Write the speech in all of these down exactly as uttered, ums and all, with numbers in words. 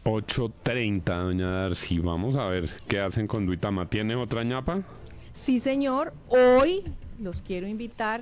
ocho treinta, doña Darcy. Vamos a ver qué hacen con Duitama. ¿Tiene otra ñapa? Sí, señor. Hoy los quiero invitar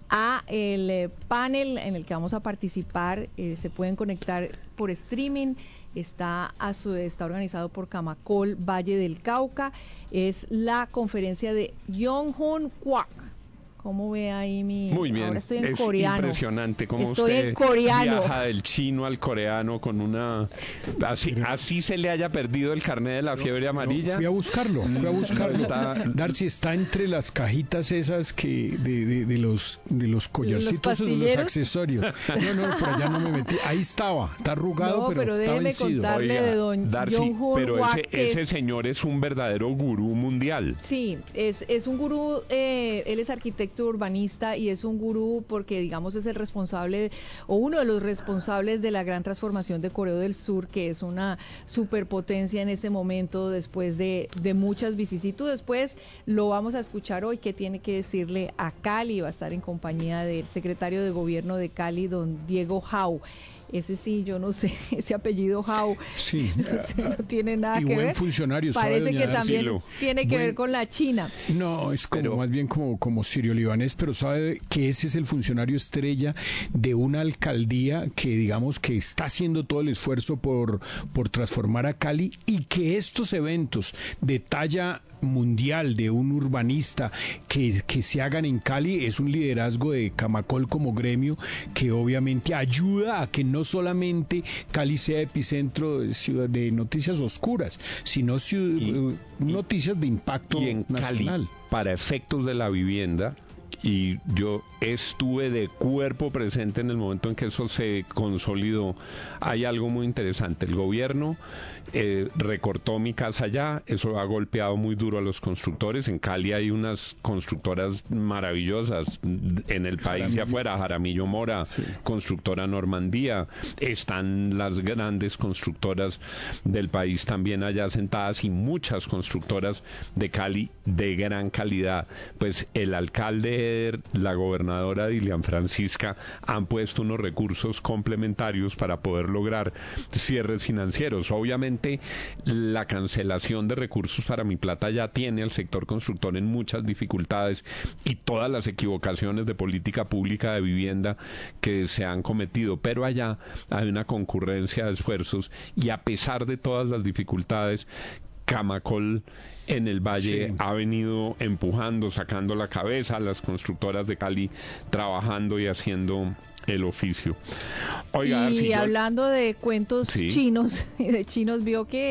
a el eh, panel en el que vamos a participar. Eh, se pueden conectar por streaming. Está, a su, está organizado por Camacol Valle del Cauca. Es la conferencia de Yonghun Kwak. ¿Cómo ve ahí mi...? Muy bien, ahora estoy en es coreano. Impresionante cómo estoy usted en coreano. viaja del chino al coreano con una... Así, así se le haya perdido el carnet de la fiebre amarilla. Fui a buscarlo, fui a buscarlo. Está... Darcy está entre las cajitas esas que de, de, de los de los collarcitos, ¿Los de los accesorios. No, no, por allá no me metí. Ahí estaba, está arrugado, no, pero, pero está déjeme vencido. contarle Oiga, de don Darcy, Yonghun pero Kwak, ese, ese es... señor es un verdadero gurú mundial. Sí, es, es un gurú, eh, él es arquitecto urbanista y es un gurú porque, digamos, es el responsable o uno de los responsables de la gran transformación de Corea del Sur, que es una superpotencia en este momento después de, de muchas vicisitudes. Pues lo vamos a escuchar hoy, que tiene que decirle a Cali. Va a estar en compañía del secretario de gobierno de Cali, don Diego Hau. Ese sí, yo no sé, ese apellido Hau sí, no, no tiene nada y que buen ver. funcionario, Parece ¿sabe, que doña también Darcy? tiene que Buen... ver con la China. No, es como pero... más bien como, como sirio-libanés, pero sabe que ese es el funcionario estrella de una alcaldía que digamos que está haciendo todo el esfuerzo por, por transformar a Cali, y que estos eventos de talla mundial de un urbanista que, que se hagan en Cali es un liderazgo de Camacol como gremio, que obviamente ayuda a que no solamente Cali sea epicentro de, ciudad, de noticias oscuras, sino ciudad, y, noticias de impacto y en nacional. Cali, para efectos de la vivienda, y yo estuve de cuerpo presente en el momento en que eso se consolidó, hay algo muy interesante. El gobierno eh, recortó Mi Casa Ya, eso ha golpeado muy duro a los constructores. En Cali hay unas constructoras maravillosas en el país Jaramillo. y afuera, Jaramillo Mora, sí. Constructora Normandía, están las grandes constructoras del país también allá sentadas, y muchas constructoras de Cali de gran calidad. Pues el alcalde, la gobernadora Dilian Francisca han puesto unos recursos complementarios para poder lograr cierres financieros. Obviamente la cancelación de recursos para Mi Plata ya tiene al sector constructor en muchas dificultades, y todas las equivocaciones de política pública de vivienda que se han cometido, pero allá hay una concurrencia de esfuerzos, y a pesar de todas las dificultades, Camacol en el Valle sí. ha venido empujando, sacando la cabeza, las constructoras de Cali trabajando y haciendo el oficio. Oiga, y si hablando yo... de cuentos sí. chinos y de chinos, vio que